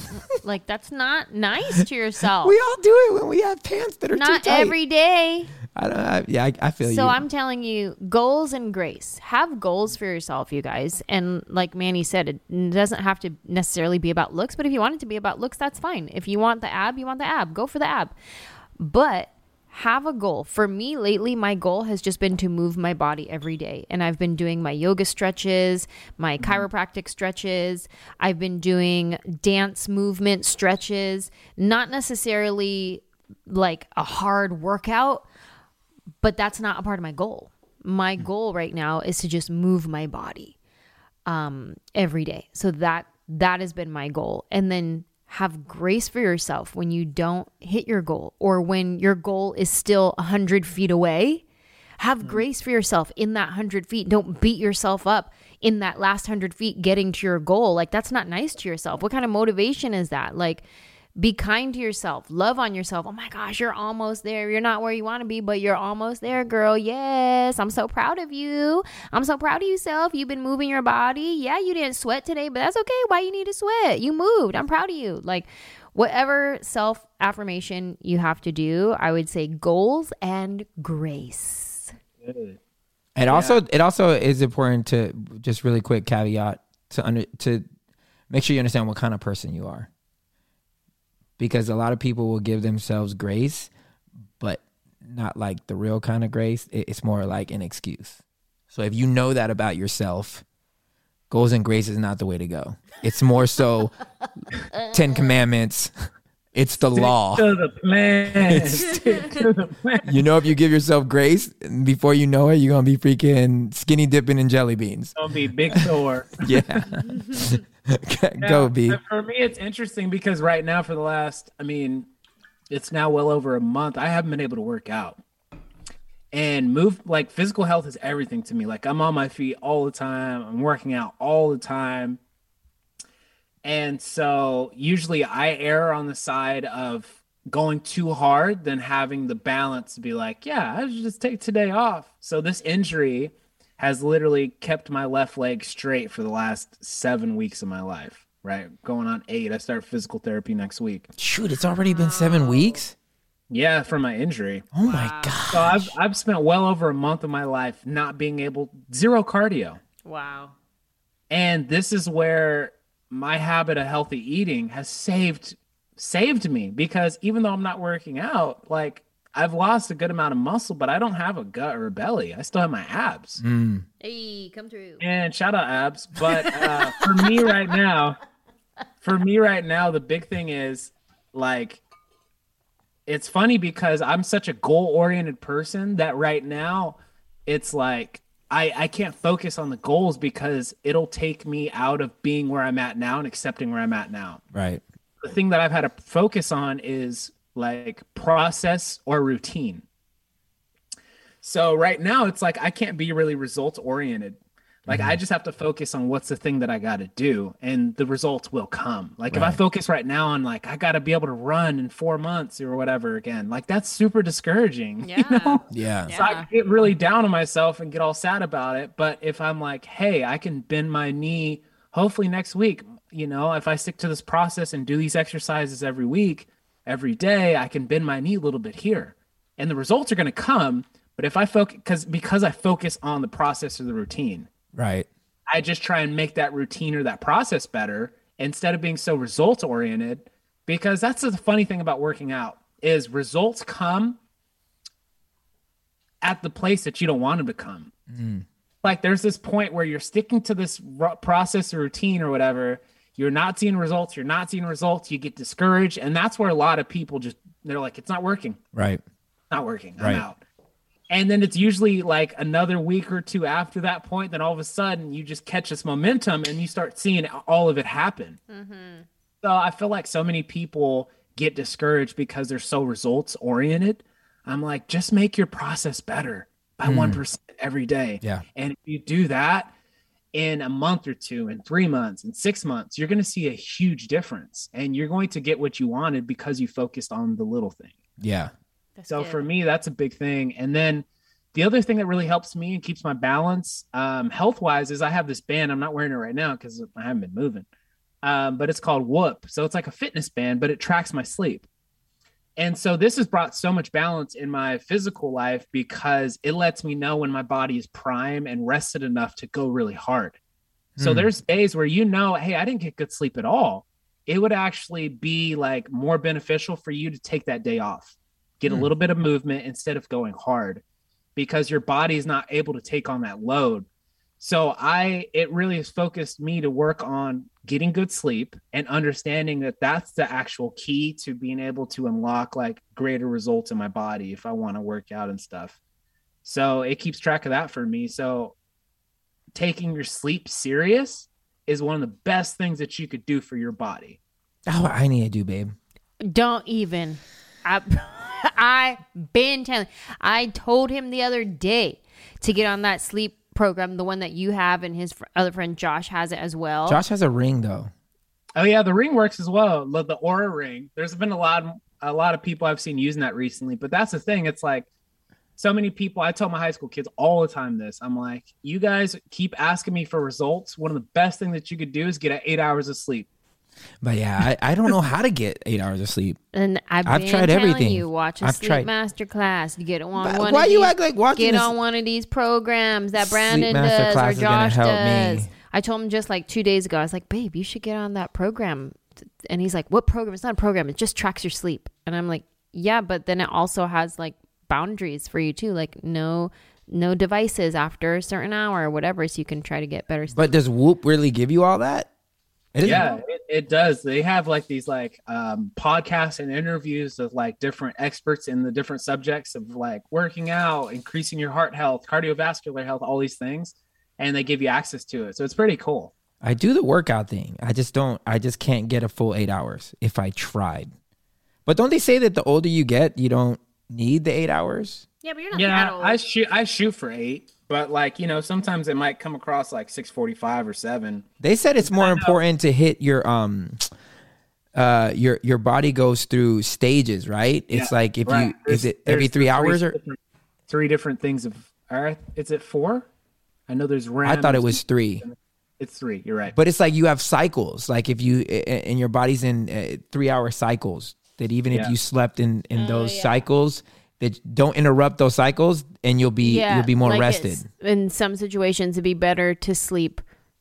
Like, that's not nice to yourself. We all do it when we have pants that are Not too tight. every day. I don't. I, yeah, I, I feel you. So I'm telling you, goals and grace. Have goals for yourself, you guys. And like Manny said, it doesn't have to necessarily be about looks, but if you want it to be about looks, that's fine. If you want the ab, you want the ab. Go for the ab. But have a goal. For me lately, my goal has just been to move my body every day. And I've been doing my yoga stretches, my chiropractic stretches. I've been doing dance movement stretches, not necessarily like a hard workout, but that's not a part of my goal. My goal right now is to just move my body um, every day. So that that has been my goal. And then have grace for yourself when you don't hit your goal or when your goal is still one hundred feet away. Have mm-hmm. grace for yourself in that one hundred feet. Don't beat yourself up in that last one hundred feet getting to your goal. Like, that's not nice to yourself. What kind of motivation is that? Like, be kind to yourself. Love on yourself. Oh my gosh, you're almost there. You're not where you want to be, but you're almost there, girl. Yes, I'm so proud of you. I'm so proud of yourself. You've been moving your body. Yeah, you didn't sweat today, but that's okay. Why you need to sweat? You moved. I'm proud of you. Like, whatever self-affirmation you have to do, I would say goals and grace. Good. It also yeah. it also is important to just really quick caveat to under to make sure you understand what kind of person you are. Because a lot of people will give themselves grace, but not like the real kind of grace. It's more like an excuse. So if you know that about yourself, goals and grace is not the way to go. It's more so Ten Commandments. It's the Stick law. To the plan. Stick to the plan. You know, if you give yourself grace, before you know it, you're going to be freaking skinny dipping in jelly beans. Gonna be big sore. Yeah. Go, yeah, B. For me, it's interesting because right now, for the last, I mean, it's now well over a month, I haven't been able to work out. And move, like, physical health is everything to me. Like, I'm on my feet all the time. I'm working out all the time. And so usually I err on the side of going too hard than having the balance to be like, yeah, I should just take today off. So this injury has literally kept my left leg straight for the last seven weeks of my life, right? Going on eight. I start physical therapy next week. Shoot, it's already been seven weeks? Yeah, from my injury. Oh my gosh. So I've, I've spent well over a month of my life not being able, zero cardio. Wow. And this is where my habit of healthy eating has saved saved me, because even though I'm not working out, like, I've lost a good amount of muscle, but I don't have a gut or a belly. I still have my abs. Mm. Hey, come through. And shout out abs. But uh, for me right now, for me right now, the big thing is, like, it's funny because I'm such a goal-oriented person that right now it's like, I, I can't focus on the goals because it'll take me out of being where I'm at now and accepting where I'm at now. Right. The thing that I've had to focus on is like process or routine. So right now it's like I can't be really results oriented. Like, mm-hmm. I just have to focus on what's the thing that I got to do, and the results will come. Like, right. if I focus right now on, like, I got to be able to run in four months or whatever again, like, that's super discouraging. Yeah. You know? Yeah. So I get really down on myself and get all sad about it. But if I'm like, hey, I can bend my knee, hopefully next week, you know, if I stick to this process and do these exercises every week, every day, I can bend my knee a little bit here, and the results are going to come. But if I focus, because because I focus on the process or the routine. Right. I just try and make that routine or that process better instead of being so results oriented, because that's the funny thing about working out is results come at the place that you don't want them to come. Mm. Like, there's this point where you're sticking to this r- process or routine or whatever. You're not seeing results. You're not seeing results. You get discouraged. And that's where a lot of people just, they're like, it's not working. Right. Not working. I'm right. out. And then it's usually like another week or two after that point, then all of a sudden you just catch this momentum and you start seeing all of it happen. Mm-hmm. So I feel like so many people get discouraged because they're so results oriented. I'm like, just make your process better by mm. one percent every day. Yeah. And if you do that in a month or two, in three months, in six months, you're going to see a huge difference, and you're going to get what you wanted because you focused on the little thing. Yeah. That's so good. For me, that's a big thing. And then the other thing that really helps me and keeps my balance um, health-wise is I have this band. I'm not wearing it right now because I haven't been moving, um, but it's called Whoop. So it's like a fitness band, but it tracks my sleep. And so this has brought so much balance in my physical life because it lets me know when my body is prime and rested enough to go really hard. So Hmm. there's days where, you know, hey, I didn't get good sleep at all. It would actually be like more beneficial for you to take that day off, get a Hmm. little bit of movement instead of going hard, because your body is not able to take on that load. So I, it really has focused me to work on getting good sleep and understanding that that's the actual key to being able to unlock like greater results in my body if I want to work out and stuff. So it keeps track of that for me. So taking your sleep serious is one of the best things that you could do for your body. Oh, I need to do, babe. Don't even. I, I been telling. I told him the other day to get on that sleep program, the one that you have, and his fr- other friend Josh has it as well. Josh has a ring though. Oh yeah, the ring works as well. The, the Aura ring. There's been a lot, a lot of people I've seen using that recently. But that's the thing. It's like so many people. I tell my high school kids all the time this. I'm like, you guys keep asking me for results. One of the best things that you could do is get eight hours of sleep. But yeah, I, I don't know how to get eight hours of sleep. And I've, I've been tried telling everything. you, watch a I've sleep tried. master class. You get on Why- one. why of you these, act like watching Get this- on one of these programs that Sleep Brandon master does class or is gonna Josh help does. me. I told him just like two days ago. I was like, babe, you should get on that program. And he's like, what program? It's not a program. It just tracks your sleep. And I'm like, yeah, but then it also has like boundaries for you too, like no no devices after a certain hour or whatever, so you can try to get better sleep. But does Whoop really give you all that? It Yeah, it, it does. They have like these like um, podcasts and interviews of like different experts in the different subjects of like working out, increasing your heart health, cardiovascular health, all these things, and they give you access to it. So it's pretty cool. I do the workout thing. I just don't. I just can't get a full eight hours if I tried. But don't they say that the older you get, you don't need the eight hours? Yeah, but you're not Yeah, that old. I shoot. I shoot for eight, but like you know, sometimes it might come across like six forty-five or seven. They said it's more important to hit your um, uh, your your body goes through stages, right? It's Yeah, like if right. you There's- is it every there's three hours or different, three different things of. All right, is it four? I know there's REM. I thought it was three. It's three. You're right. But it's like you have cycles. Like if you and your body's in uh, three hour cycles. That even if Yeah. you slept in in Oh, those yeah. cycles, that don't interrupt those cycles, and you'll be you'll be more like rested. it's- In some situations, it'd be better to sleep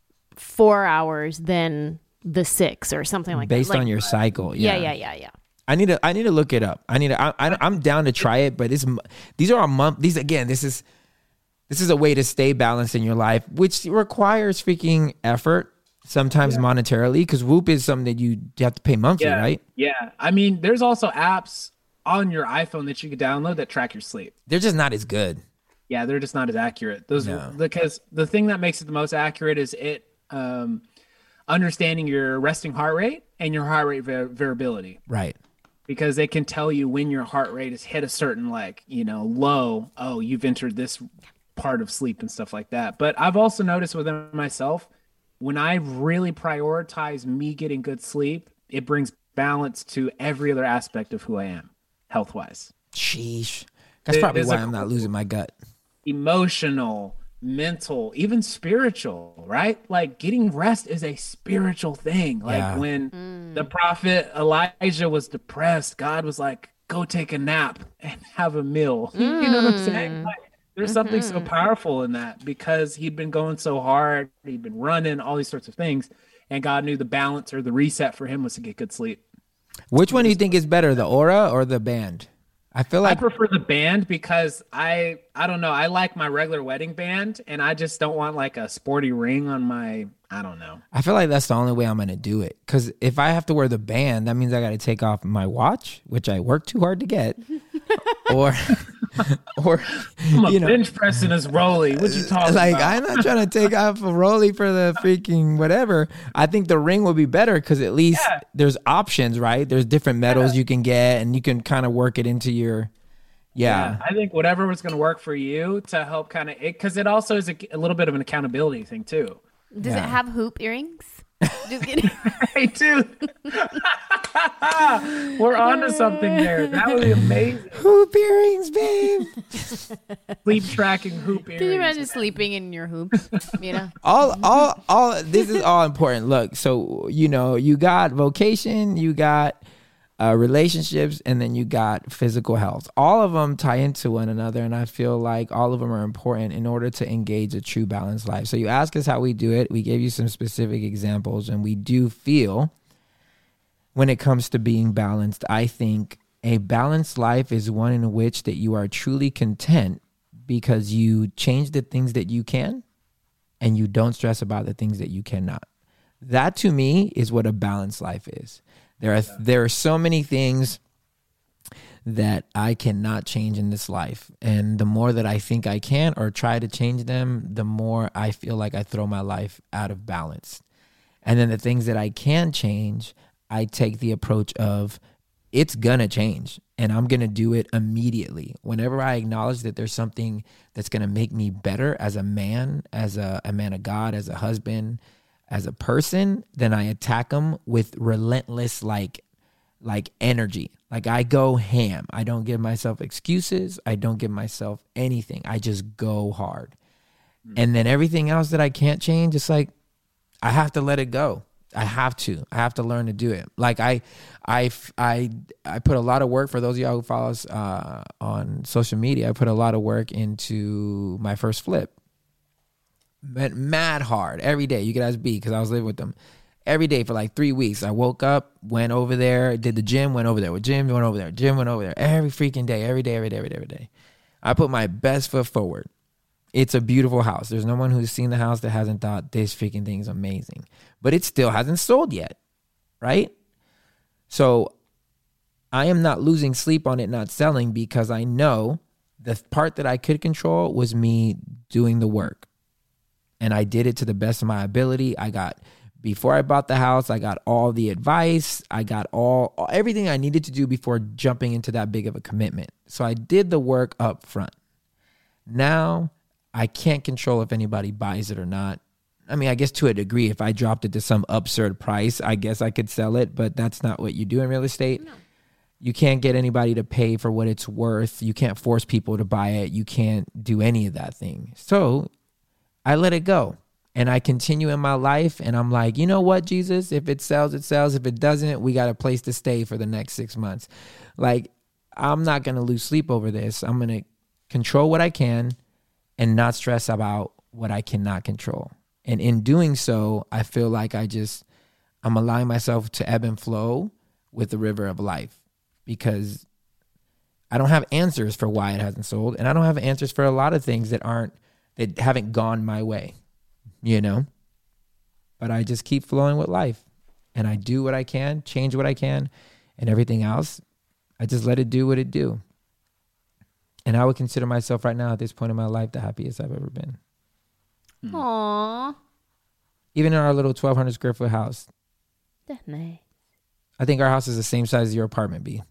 four hours than the six or something like Based that. Like, on your cycle. yeah, Yeah. yeah, yeah, yeah. I need to I need to look it up. I need to, I, I I'm down to try it, but it's these are a month. These again, this is this is a way to stay balanced in your life, which requires freaking effort. Sometimes Yeah. monetarily, because Whoop is something that you have to pay monthly, Yeah. right? Yeah. I mean, there's also apps on your iPhone that you could download that track your sleep. They're just not as good. Yeah, they're just not as accurate. Those No. because the thing that makes it the most accurate is it um, understanding your resting heart rate and your heart rate var- variability, Right. because they can tell you when your heart rate has hit a certain like you know low. Oh, you've entered this part of sleep and stuff like that. But I've also noticed within myself, when I really prioritize me getting good sleep, it brings balance to every other aspect of who I am, health wise. Sheesh. That's There- probably there's why a- I'm not losing my gut. Emotional, mental, even spiritual, right? Like getting rest is a spiritual thing. Like Yeah. when the prophet Elijah was depressed, God was like, go take a nap and have a meal. You know what I'm saying? Like, there's something so powerful in that because he'd been going so hard, he'd been running, all these sorts of things. And God knew the balance or the reset for him was to get good sleep. Which one do you think is better, the Aura or the band? I feel I like prefer the band because I I don't know. I like my regular wedding band and I just don't want like a sporty ring on my I don't know. I feel like that's the only way I'm gonna do it. Because if I have to wear the band, that means I got to take off my watch, which I work too hard to get, or or I'm a you know, bench pressing this Rolly. What you talking like about? I'm not trying to take off a Rolly for the freaking whatever. I think the ring will be better because at least Yeah. there's options, right? There's different metals Yeah. you can get, and you can kind of work it into your yeah. I think whatever was going to work for you to help kind of it because it also is a, a little bit of an accountability thing too. Does Yeah. it have hoop earrings? Just kidding. Hey, dude. We're on to something there. That would be amazing. Hoop earrings, babe. Sleep tracking hoop earrings. Can you imagine sleeping in your hoops? You know? all all all this is all important. Look, so you know, you got vocation, you got uh, relationships, and then you got physical health. All of them tie into one another, and I feel like all of them are important in order to engage a true balanced life. So you ask us how we do it. We gave you some specific examples, and we do feel when it comes to being balanced, I think a balanced life is one in which that you are truly content because you change the things that you can and you don't stress about the things that you cannot. That to me is what a balanced life is. There are there are so many things that I cannot change in this life. And the more that I think I can or try to change them, the more I feel like I throw my life out of balance. And then the things that I can change, I take the approach of it's gonna change and I'm gonna do it immediately. Whenever I acknowledge that there's something that's gonna make me better as a man, as a, a man of God, as a husband, as a person, then I attack them with relentless like like energy. Like I go ham. I don't give myself excuses. I don't give myself anything. I just go hard. Mm. And then everything else that I can't change, it's like I have to let it go. I have to. I have to learn to do it. Like I, I, I, I put a lot of work for those of y'all who follow us uh, on social media. I put a lot of work into my first flip. Went mad hard every day. You could ask B because I was living with them every day for like three weeks. I woke up, went over there, did the gym, went over there with gym, went over there, gym, went over there every freaking day, every day, every day, every day, every day. I put my best foot forward. It's a beautiful house. There's no one who's seen the house that hasn't thought this freaking thing is amazing, but it still hasn't sold yet, right? So I am not losing sleep on it not selling because I know the part that I could control was me doing the work. And I did it to the best of my ability. I got, before I bought the house, I got all the advice. I got all, all everything I needed to do before jumping into that big of a commitment. So I did the work up front. Now I can't control if anybody buys it or not. I mean, I guess to a degree, if I dropped it to some absurd price, I guess I could sell it, but that's not what you do in real estate. No. You can't get anybody to pay for what it's worth. You can't force people to buy it. You can't do any of that thing. So I let it go and I continue in my life. And I'm like, you know what, Jesus, if it sells, it sells. If it doesn't, we got a place to stay for the next six months. Like, I'm not going to lose sleep over this. I'm going to control what I can and not stress about what I cannot control. And in doing so, I feel like I just, I'm allowing myself to ebb and flow with the river of life because I don't have answers for why it hasn't sold. And I don't have answers for a lot of things that aren't, that haven't gone my way, you know, but I just keep flowing with life and I do what I can, change what I can, and everything else, I just let it do what it do. And I would consider myself right now at this point in my life the happiest I've ever been. Aww. Even in our little twelve hundred square foot house. That's nice. I think our house is the same size as your apartment, B.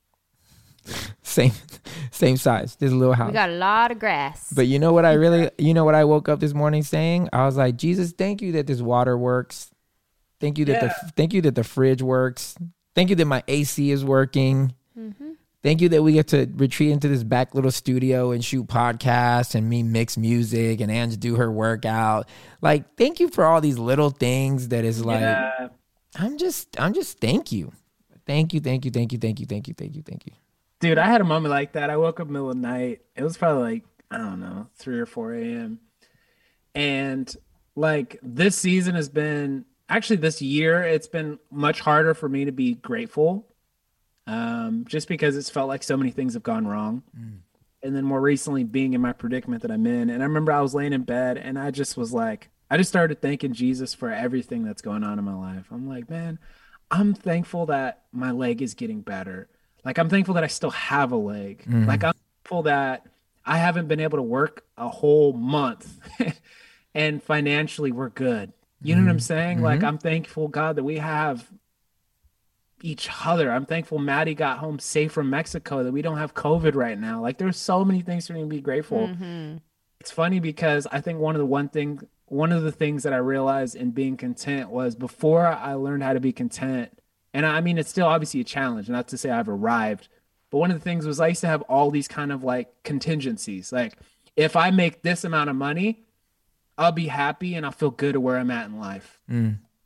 Same, same size. This little house. We got a lot of grass. But you know what I really, you know what I woke up this morning saying? I was like, Jesus, thank you that this water works. Thank you that yeah. the, thank you that the fridge works. Thank you that my A C is working. Mm-hmm. Thank you that we get to retreat into this back little studio and shoot podcasts and me mix music and Ange do her workout. Like, thank you for all these little things that is like, yeah. I'm just, I'm just, thank you. Thank you, thank you, thank you, thank you, thank you, thank you, thank you. Dude, I had a moment like that. I woke up middle of the night. It was probably like, I don't know, three or four a.m. And like this season has been, actually this year, it's been much harder for me to be grateful. Um, just because it's felt like so many things have gone wrong. Mm. And then more recently being in my predicament that I'm in. And I remember I was laying in bed and I just was like, I just started thanking Jesus for everything that's going on in my life. I'm like, man, I'm thankful that my leg is getting better. Like, I'm thankful that I still have a leg. Mm. Like, I'm thankful that I haven't been able to work a whole month and financially we're good. You know mm. what I'm saying? Mm-hmm. Like, I'm thankful, God, that we have each other. I'm thankful Maddie got home safe from Mexico, that we don't have COVID right now. Like, there's so many things for me to be grateful. Mm-hmm. It's funny because I think one of the one thing, one of the things that I realized in being content was before I learned how to be content, and I mean, it's still obviously a challenge, not to say I've arrived, but one of the things was I used to have all these kind of like contingencies. Like, if I make this amount of money, I'll be happy and I'll feel good at where I'm at in life. Mm.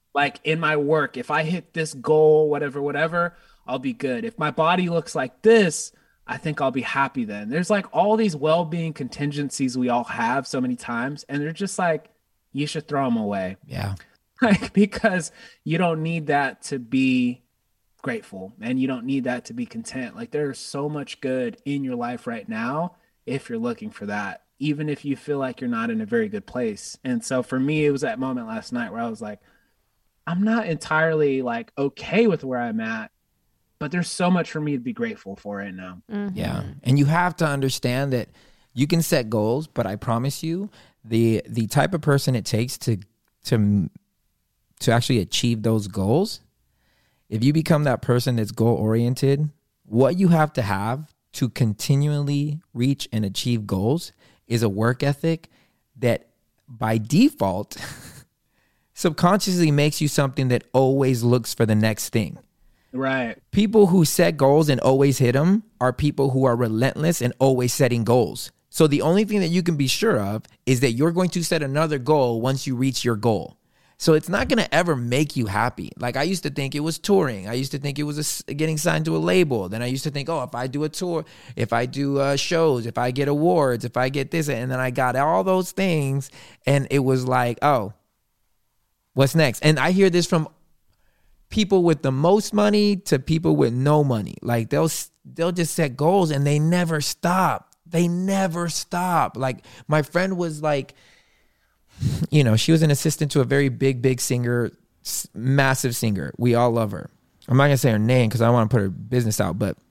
Like in my work, if I hit this goal, whatever, whatever, I'll be good. If my body looks like this, I think I'll be happy then. There's like all these well-being contingencies we all have so many times, and they're just like, you should throw them away. Yeah. Like, because you don't need that to be grateful and you don't need that to be content. Like, there's so much good in your life right now if you're looking for that, even if you feel like you're not in a very good place. And so for me, it was that moment last night where I was like, I'm not entirely like okay with where I'm at, but there's so much for me to be grateful for right now. Mm-hmm. Yeah. And you have to understand that you can set goals, but I promise you the the type of person it takes to to to actually achieve those goals, if you become that person that's goal oriented, what you have to have to continually reach and achieve goals is a work ethic that by default subconsciously makes you something that always looks for the next thing. Right. People who set goals and always hit them are people who are relentless and always setting goals. So the only thing that you can be sure of is that you're going to set another goal once you reach your goal. So it's not going to ever make you happy. Like I used to think it was touring. I used to think it was a, getting signed to a label. Then I used to think, oh, if I do a tour, if I do uh, shows, if I get awards, if I get this, and then I got all those things, and it was like, oh, what's next? And I hear this from people with the most money to people with no money. Like they'll they'll just set goals and they never stop. They never stop. Like my friend was like, you know, she was an assistant to a very big, big singer, massive singer. We all love her. I'm not going to say her name because I don't want to put her business out, but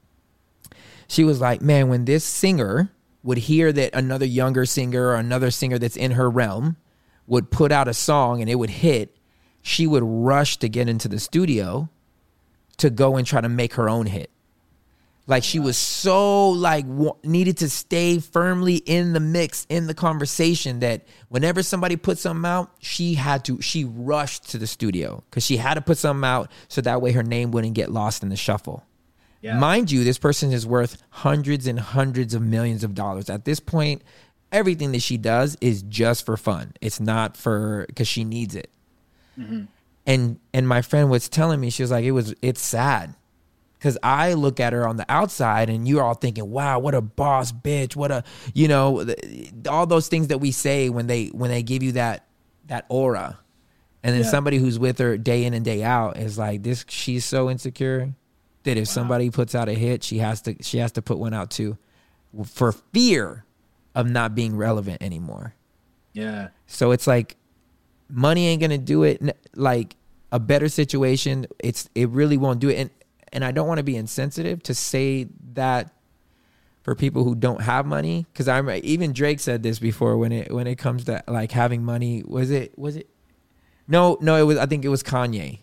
she was like, man, when this singer would hear that another younger singer or another singer that's in her realm would put out a song and it would hit, she would rush to get into the studio to go and try to make her own hit. Like she was so like w- needed to stay firmly in the mix, in the conversation, that whenever somebody put something out, she had to, she rushed to the studio because she had to put something out so that way her name wouldn't get lost in the shuffle. Yeah. Mind you, this person is worth hundreds and hundreds of millions of dollars. At this point, everything that she does is just for fun. It's not for, because she needs it. Mm-hmm. And and my friend was telling me, she was like, it was, it's sad. Because I look at her on the outside and you're all thinking, wow, what a boss bitch. What a, you know, all those things that we say when they when they give you that that aura. And then yeah. somebody who's with her day in and day out is like, this, she's so insecure that if wow. somebody puts out a hit, she has to she has to put one out too for fear of not being relevant anymore. Yeah. So it's like money ain't going to do it. Like a better situation, it's it really won't do it. And And I don't want to be insensitive to say that for people who don't have money, because I'm even Drake said this before when it when it comes to like having money. Was it was it? No, no, it was. I think it was Kanye.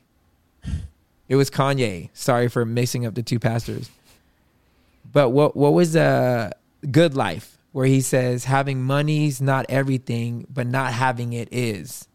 It was Kanye. Sorry for mixing up the two pastors. But what what was a Good Life, where he says having money's not everything, but not having it is.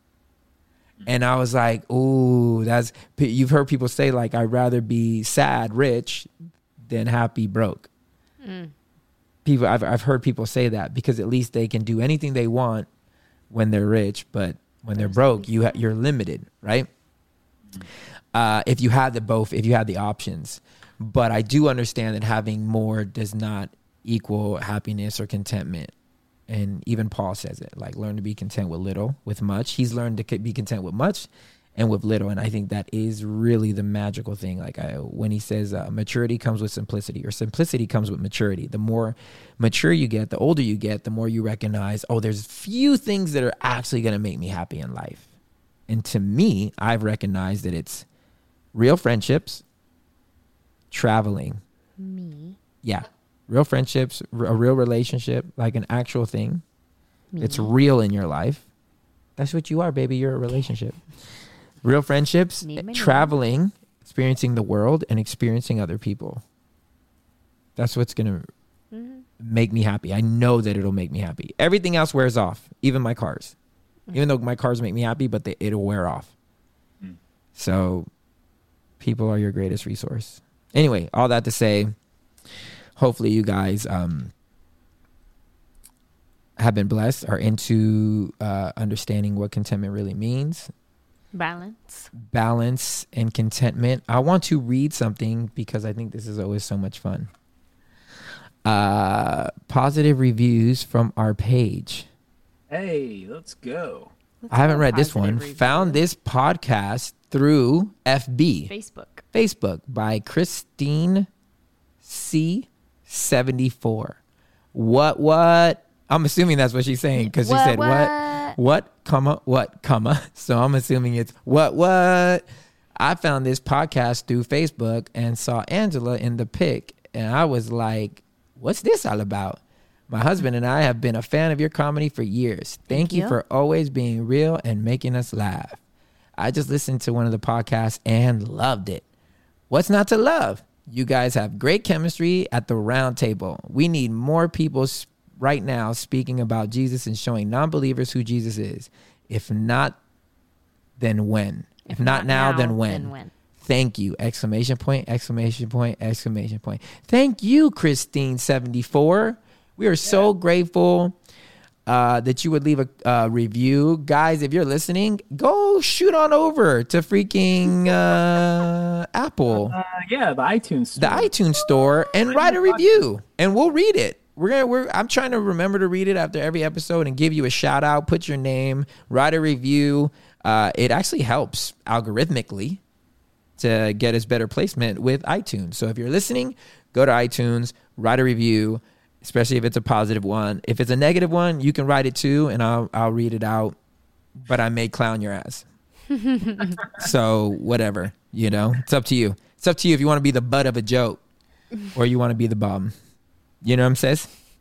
And I was like, ooh, that's, you've heard people say like, I'd rather be sad, rich than happy, broke. Mm. People, I've, I've heard people say that because at least they can do anything they want when they're rich, but when they're broke, you ha- you're limited, right? Mm. Uh, if you had the both, if you had the options. But I do understand that having more does not equal happiness or contentment. And even Paul says it, like learn to be content with little, with much. He's learned to be content with much and with little. And I think that is really the magical thing. Like I, when he says uh, maturity comes with simplicity, or simplicity comes with maturity. The more mature you get, the older you get, the more you recognize, oh, there's few things that are actually going to make me happy in life. And to me, I've recognized that it's real friendships, traveling. Me. Yeah. Real friendships, a real relationship, like an actual thing. Me. It's real in your life. That's what you are, baby. You're a relationship. Real friendships, traveling, experiencing the world, and experiencing other people. That's what's going to mm-hmm. make me happy. I know that it'll make me happy. Everything else wears off, even my cars. Mm-hmm. Even though my cars make me happy, but they, it'll wear off. Mm. So people are your greatest resource. Anyway, all that to say, hopefully you guys um, have been blessed, are into uh, understanding what contentment really means. Balance. balance, and contentment. I want to read something because I think this is always so much fun. Uh, positive reviews from our page. Hey, let's go. Let's I haven't do a read this positive one. review. Found this podcast through F B, Facebook. Facebook, by Christine C seventy-four. What, what? I'm assuming that's what she's saying because she What, said, what, what? what, comma, what, comma. So I'm assuming it's what, what? I found this podcast through Facebook and saw Angela in the pic. And I was like, what's this all about? My husband and I have been a fan of your comedy for years. Thank, Thank you you. for always being real and making us laugh. I just listened to one of the podcasts and loved it. What's not to love? You guys have great chemistry at the round table. We need more people s- right now speaking about Jesus and showing non-believers who Jesus is. If not, then when? If, not, now, then when? Then when? Thank you! Exclamation point! Exclamation point! Exclamation point! Thank you, Christine seventy-four. We are so grateful uh, that you would leave a uh, review, guys. If you're listening, go shoot on over to freaking uh, Apple, Uh, yeah, the iTunes store. the iTunes store, and write a review, and we'll read it. We're gonna. We're. I'm trying to remember to read it after every episode and give you a shout out. Put your name, write a review. Uh, it actually helps algorithmically to get us better placement with iTunes. So if you're listening, go to iTunes, write a review, especially if it's a positive one. If it's a negative one, you can write it too, and I'll I'll read it out. But I may clown your ass. So whatever, you know, it's up to you. It's up to you if you want to be the butt of a joke or you want to be the bum. You know what I'm saying?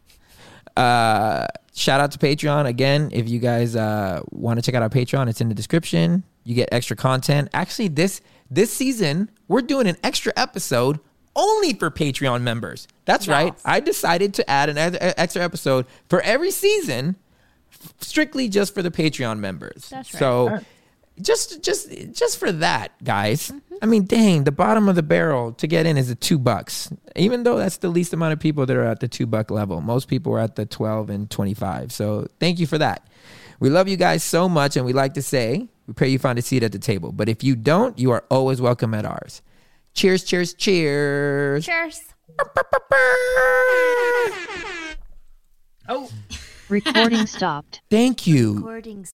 Uh, shout out to Patreon again. If you guys uh, want to check out our Patreon, it's in the description. You get extra content. Actually, this this season we're doing an extra episode only for Patreon members. That's Yes. right. I decided to add an ex- extra episode for every season, strictly just for the Patreon members. That's right. So Right. just just just for that, guys. I mean, dang, the bottom of the barrel to get in is at two bucks. Even though that's the least amount of people that are at the two buck level. Most people are at the twelve and twenty-five. So thank you for that. We love you guys so much, and we like to say we pray you find a seat at the table. But if you don't, you are always welcome at ours. Cheers, cheers, cheers. Cheers. Oh. Recording stopped. Thank you. Recording